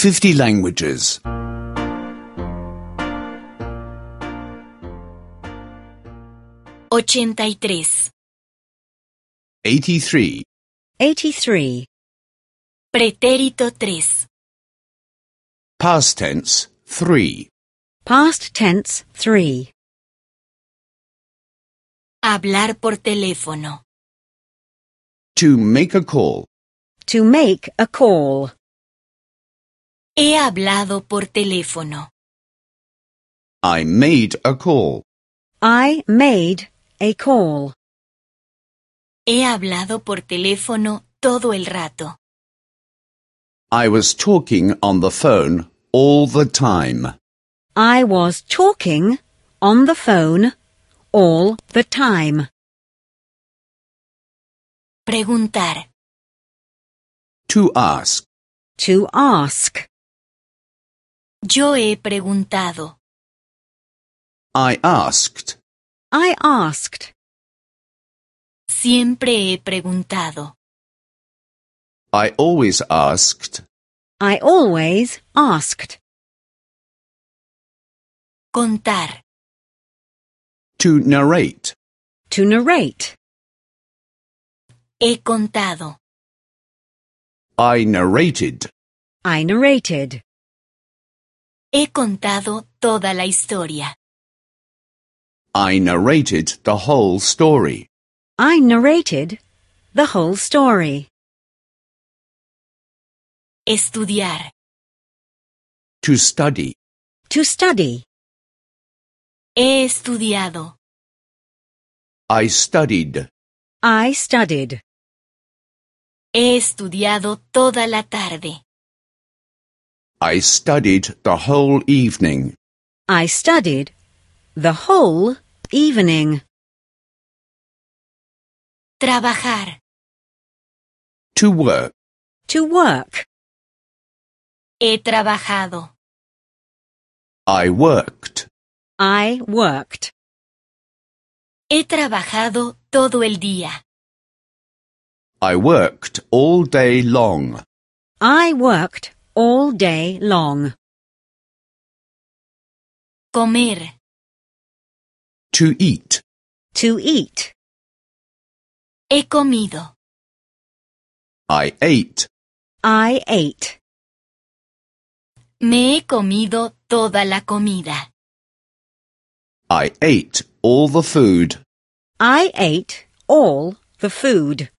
50 languages. 83. 83. 83. Pretérito 3. Past tense 3. Past tense 3. Hablar por teléfono. To make a call. To make a call. He hablado por teléfono. I made a call. I made a call. He hablado por teléfono todo el rato. I was talking on the phone all the time. I was talking on the phone all the time. Preguntar. To ask. To ask. Yo he preguntado. I asked. I asked. Siempre he preguntado. I always asked. I always asked. Contar. To narrate. To narrate. He contado. I narrated. I narrated. He contado toda la historia. I narrated the whole story. I narrated the whole story. Estudiar. To study. To study. He estudiado. I studied. I studied. He estudiado toda la tarde. I studied the whole evening. I studied the whole evening. Trabajar. To work. To work. He trabajado. I worked. I worked. He trabajado todo el día. I worked all day long. I worked all day long. Comer. To eat. To eat. He comido. I ate. I ate. Me he comido toda la comida. I ate all the food. I ate all the food.